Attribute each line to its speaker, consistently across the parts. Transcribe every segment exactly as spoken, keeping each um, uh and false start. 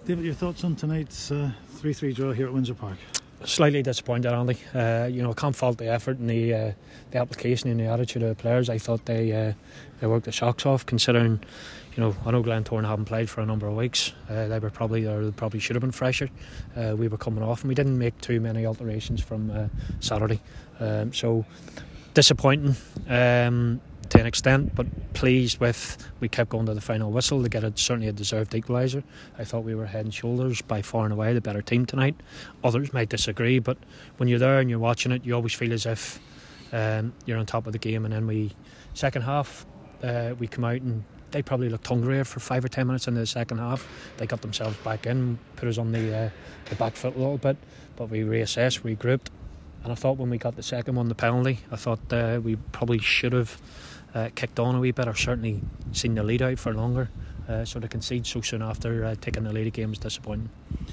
Speaker 1: David, your thoughts on tonight's uh, three three draw here at Windsor Park?
Speaker 2: Slightly disappointed, Andy. Uh, you know, I can't fault the effort and the uh, the application and the attitude of the players. I thought they uh, they worked the socks off, considering, you know, I know Glentoran haven't played for a number of weeks. Uh, they were probably, or they probably should have been fresher. Uh, we were coming off, and we didn't make too many alterations from uh, Saturday. Um, so disappointing um, to an extent, but pleased with we kept going to the final whistle to get a, certainly a deserved equaliser. I thought we were head and shoulders by far and away the better team tonight. Others might disagree, but when you're there and you're watching it, you always feel as if um, you're on top of the game. And then we second half uh, we come out and they probably looked hungrier for five or ten minutes into the second half. They got themselves back in, put us on the uh, the back foot a little bit, but we reassessed, regrouped, and I thought when we got the second one, the penalty, I thought uh, we probably should have uh, kicked on a wee bit, or certainly seen the lead out for longer. Uh, so to concede so soon after uh, taking the lead again was disappointing.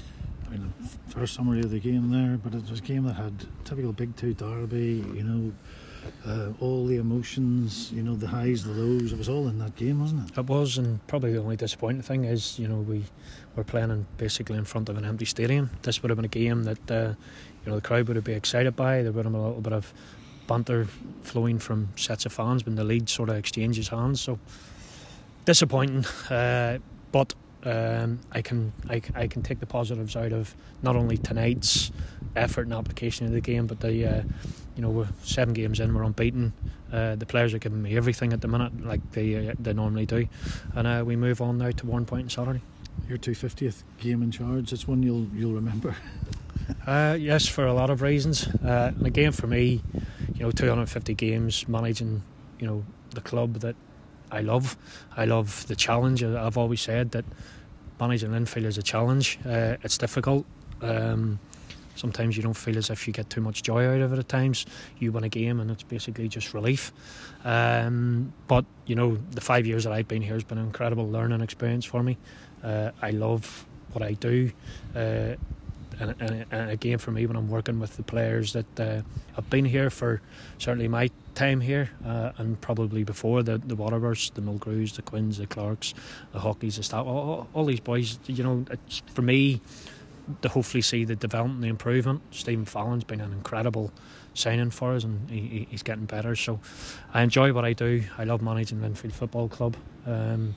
Speaker 1: I mean, first summary of the game there, but it was a game that had typical Big Two derby, you know, uh, all the emotions, you know, the highs, the lows. It was all in that game, wasn't it?
Speaker 2: It was, and probably the only disappointing thing is, you know, we were playing in, basically in front of an empty stadium. This would have been a game that uh, you know, the crowd would have been excited by. There would have been a little bit of banter flowing from sets of fans when the lead sort of exchanges hands. So disappointing, uh, but um, I can I, I can take the positives out of not only tonight's effort and application of the game, but the uh, you know, we're seven games in, we're unbeaten. Uh, the players are giving me everything at the minute, like they uh, they normally do, and uh, we move on now to one point on Saturday.
Speaker 1: Your two hundred fiftieth game in charge. It's one you'll you'll remember.
Speaker 2: uh, yes, for a lot of reasons. Uh, and again, for me, you know, two hundred fifty games managing, you know, the club that I love. I love the challenge. I've always said that managing Linfield is a challenge. Uh, it's difficult. Um, sometimes you don't feel as if you get too much joy out of it at times. You win a game and it's basically just relief. Um, but, you know, the five years that I've been here has been an incredible learning experience for me. Uh, I love what I do. Uh, and, and, and again, for me, when I'm working with the players that uh, I've been here for certainly my time here, uh, and probably before, the, the Waterbursts, the Mulgrews, the Quinns, the Clarks, the Hockeys, the staff, all, all these boys, you know, it's, for me, to hopefully see the development, the improvement. Stephen Fallon's been an incredible signing for us, and he, he's getting better. So I enjoy what I do. I love managing Linfield Football Club. Um,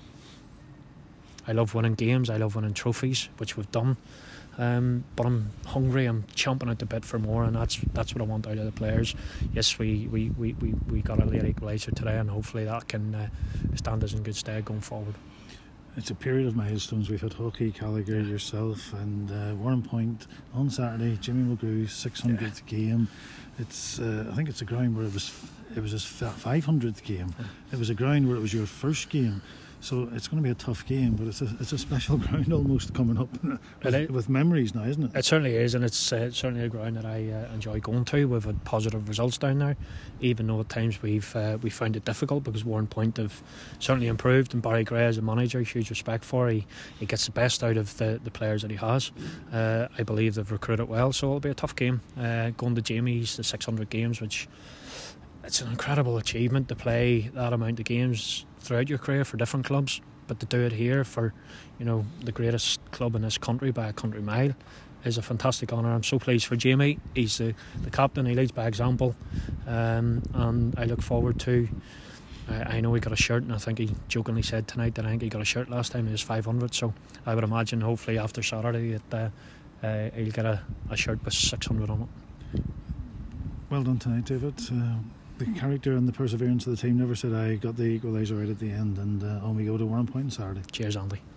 Speaker 2: I love winning games. I love winning trophies, which we've done. Um, but I'm hungry. I'm chomping at the bit for more, and that's that's what I want out of the players. Yes, we we, we, we, we got a late equaliser today, and hopefully that can uh, stand us in good stead going forward.
Speaker 1: It's a period of milestones. We've had Hockey, Gallagher, yourself, and uh, Warrenpoint on Saturday. Jimmy Mulgrew's six hundredth yeah. game. It's uh, I think it's a ground where it was it was his five hundredth game. Yeah. It was a ground where it was your first game. So it's going to be a tough game, but it's a it's a special ground almost coming up with, it, with memories now, isn't it?
Speaker 2: It certainly is, and it's uh, certainly a ground that I uh, enjoy going to. We've had positive results down there, even though at times we've uh, we found it difficult, because Warrenpoint have certainly improved, and Barry Gray as a manager, huge respect for. He he gets the best out of the, the players that he has. Uh, I believe they've recruited well, so it'll be a tough game. Uh, going to Jamie's, the six hundred games, which it's an incredible achievement to play that amount of games throughout your career for different clubs, but to do it here for, you know, the greatest club in this country by a country mile is a fantastic honour. I'm so pleased for Jamie. He's the, the captain. He leads by example, um, and I look forward to I, I know he got a shirt, and I think he jokingly said tonight that I think he got a shirt last time he was five hundred, so I would imagine hopefully after Saturday that uh, uh, he'll get a, a shirt with six hundred on it.
Speaker 1: Well done tonight, David. Uh, the character and the perseverance of the team never said I got the equaliser right at the end, and uh, on we go to Warrenpoint on Saturday.
Speaker 2: Cheers, Andy.